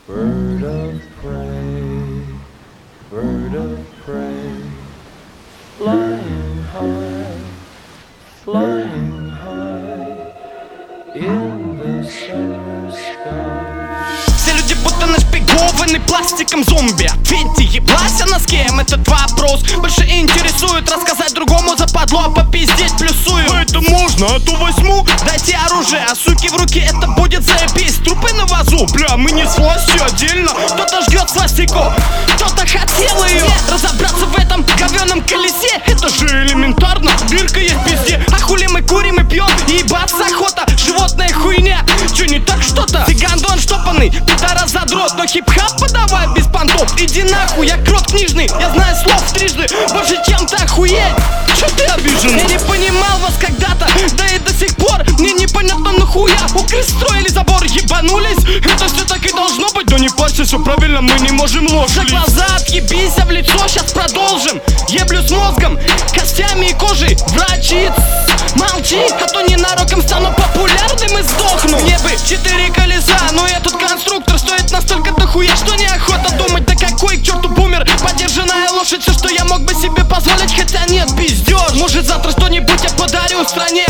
Bird of prey, flying high in the summer sky. Все люди будто нашпигованы пластиком зомби. Ответьте, еблась она с кем? Этот вопрос больше интересует. Рассказать другому западло, а попиздеть плюсую. Это можно, а то возьму. Дайте оружие, а суки в руки, это будет заебись. Трупы на вазу, бля, мы не с властью отдельно. Кто-то ждет свастику, кто-то хотел ее. Разобраться в этом говёном колесе, это же элементарно. Дырка есть везде, а хули мы курим и пьем? Ебаться охота, животная хуйня. Че не так что-то? Ты гандон штопанный, пидорас задрот. Но хип-хап подавай без понтов. Иди нахуй, я крот книжный, я знаю слов трижды больше, чем ты охуеть. Че ты обижен? Я не понимал вас когда-то, да и до сих пор мне непонятно нахуя. У крыс строили забор, ебанулись. Это все так и должно быть. Да не парься, все правильно, мы не можем ложь. За глаза отъебись, а в лицо сейчас продолжим. Еблю с мозгом, костями и кожей. Врачи, молчи, а то ненароком стану популярным и сдохну. Мне бы 4 колеса, но этот конструктор стоит настолько дохуя, что неохота думать. Да какой к черту бумер, подержанная лошадь. Все, что я мог бы себе позволить, хотя нет, пиздёж. Может завтра что-нибудь я подарю стране.